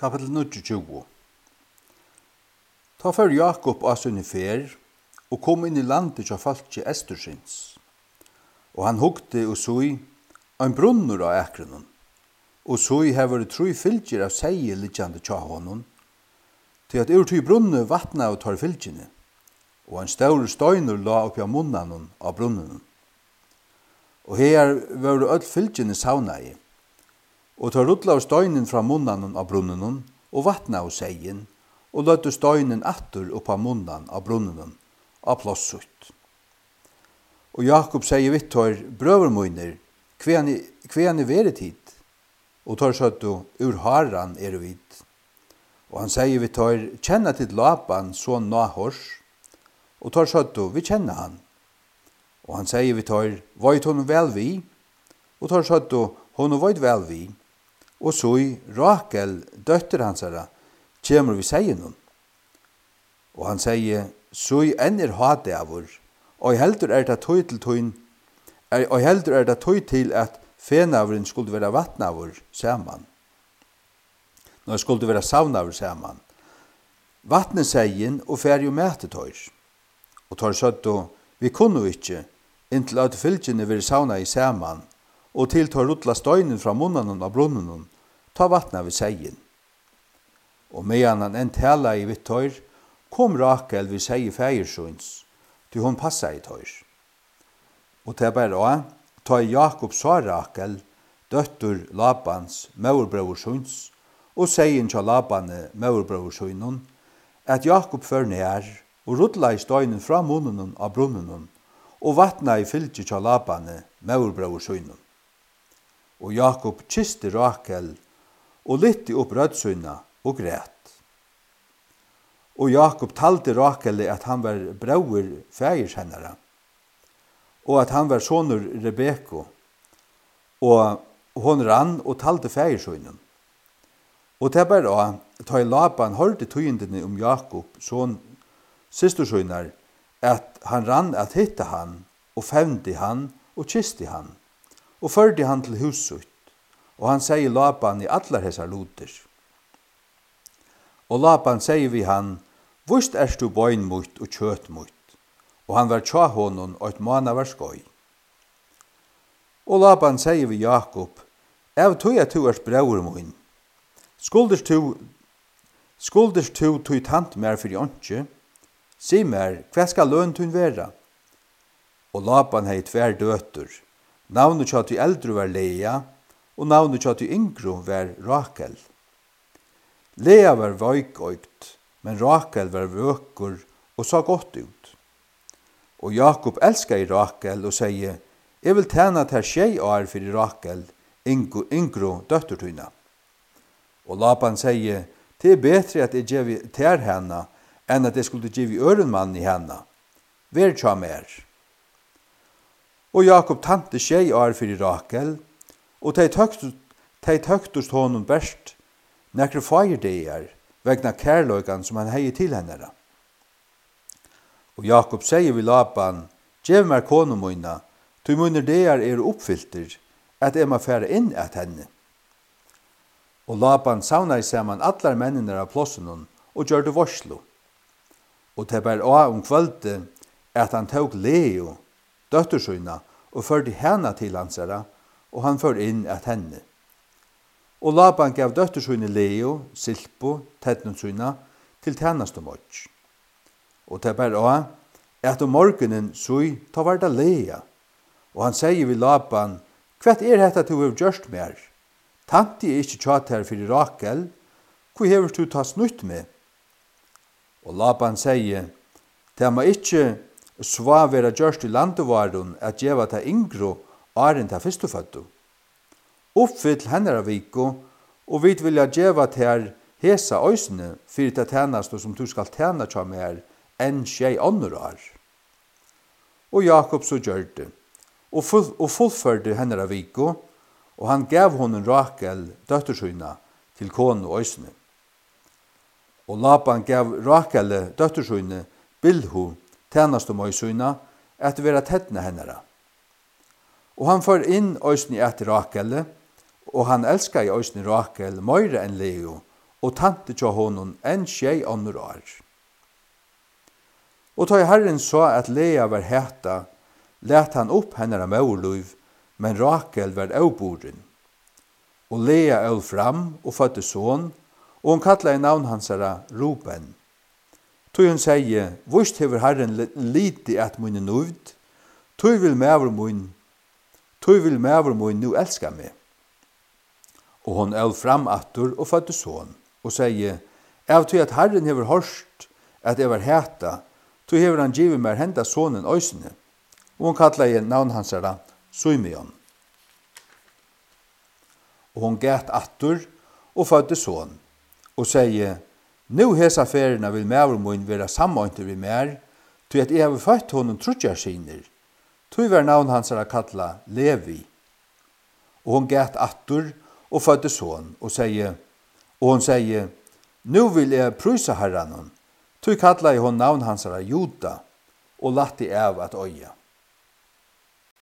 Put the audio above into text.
Kapitel 29. Ta før Jakob av sin fer, og kom inn i landet til folket Estursins. Og han hugte og soi ein brunnur av ekrenon, og soi hever 3 fylgjer av seie liggjande tja honom, til at ur ty brunnu vatna og tar fylgjene, og ein stor steinur la oppi av munnanon av brunnen. Og her var öll fylgjene saunai, og tar rutla av steinen fra munnanon av brunnen, og vatna av seien, og lødde steinen attur opp av munnan av brunnen, av plåssutt. Og Jakob sier vittor, brøvermoiner, kvean er veret hit, og tar søttu, ur haran er vid. Og han sier vittor, kjenna til Laban, son Nahors, og tar søttu, vi kjenna han. Og han sier vittor, veit hon vel vi, og tar søttu, hon veit vel vi. Og så i Rakel, døtter hansara, kjemur vi seien hon. Og han sier, så i enn hade avur, og heldur det tøy til tøyn, og heldur det tøy til at fenavren skulle være vatnavur saman. Nå skulle være savnavur saman. Vatnet seien og fer jo metetøyr. Og tar søtto, vi kunne ikkje, inntil at fylgjene vil sauna i saman, og til tar rutla støynen fra munnanon av brunnen, ta vatna ved seien. Og medan han enn tala i vittøyr, kom Rakel ved seie feiersøns, til hon passa i tøyr. Og til bare ta Jakob sa Rakel, døttur Labans, maurbrøversøns, og seien til Labane, maurbrøversønnen, at Jakob før nær, og rutla i støynen fra munnen av brunnen, og vatna i fylgje til Labane, maurbrøversønnen. Og Jakob kiste Rakel, og lytte opp rødsøyna og græt. Og Jakob talte Rakel at han var brauer fægers hennara, og at han var sonur Rebekko, og hon rann og talte fægersøynen. Og det bare ta i Laban hørte tøyendene om Jakob, son systersøynar, at han rann at hitta han, og fevndi han, og kiste han, og førde han til huset. Og han sier Laban i allar hesar luter. Og Laban sier vi han, «Vust erst du bøyn mot og kjøt mot?» Og han var tja honom og et mana var skoj. Og Laban sier vi Jakob, «Av tog at du erst brauer moin. Skulders tu tog tant mer for jontje? Si mer, hva skal løn tun vera?» Og Laban hei tver døtur. Navnet tja til eldre var Lea, og navnet tja til yngro var Rakel. Lea var veikøygt, men Rakel var vøkur og sa godt ut. Og Jakob elskar i Rakel og sier, «Jeg vil tjena ter 6 år for Rakel, yngro døttertuna.» Og Laban sier, «Det betre at jeg gjev ter henne, enn at jeg skulle gjev ørenmann i henne. Vær tja mer.» Og Jakob tante 6 år for Rakel, og tei tøktust honom best, nekre feirdeir, vegna kærløygan som han hei til hennara. Og Jakob sier vi Laban, «Gjev meg konu moina, tu munner deir oppfylter, at jeg må fære inn at henne.» Og Laban sauna i saman allar mennene av plåsenon, og gjør det varslo. Og det bar kvölde, at han tog Leo, døttersøyna, og førde henne til hansara, og han førte inn at henne. Og Laban gav døttersøyne Leo, Silpo, tettnumsøyna, til tjenestemått. Og det bare at om morgenen så ta var det Lea. Og han sier vi Laban, «Hva dette du har gjort mer? Tante jeg ikke tjat her for Rakel, hva hever du ta snutt med?» Og Laban sier, «Det må ikke sva være gjørst i landevaren at gjeva ta yngro åren ta fyrstoføddu. Oppfyll hennara viko, og vi vilja gjeva til hesa øysene fyrir ta tjenast som du skal tjena tja mer enn 6 andre år.» Og Jakob så gjør det, og fullførde hennara viko, og han gav honom Rakel, døttersøyna, til konu øysene. Og Laban gav Rakel, døttersøyne, Bilhu, tjenast øysene, at vera tettne hennara. Og han får inn øysene etter Rakel, og han elskar i øysene Rakel, meire enn Leo, og tante tja honom enn 6 år år. Og ta Herren så at Lea var heta, let han opp hennara maurluv, men Rakel var avboren. Og Lea øl fram og fødde son, og hon kalla i navn hansara Ruben. Tog hun sier, vust hever Herren lite at mine nuvd, tog vil mæver mun nu elska meg. Og hon øl fram attur og fødde son, og sier, av tog at Herren hever hørst at jeg var heta, tog hever han givet meg henda sonen øysene, og hon kalla i navn hansara Simeon. Og hon gæt attur og fødde son, og sier, nu hesa ferina vil mæver mun vera sammøyntur vi mer, tog at jeg har født honom trutjarsiner, tog var navn hansara kalla Levi. Og hon gæt attur og fødde son, og hon sier, nu vil jeg prysa herranon, tog kalla i hon navn hansara Juda, og latti av at øya.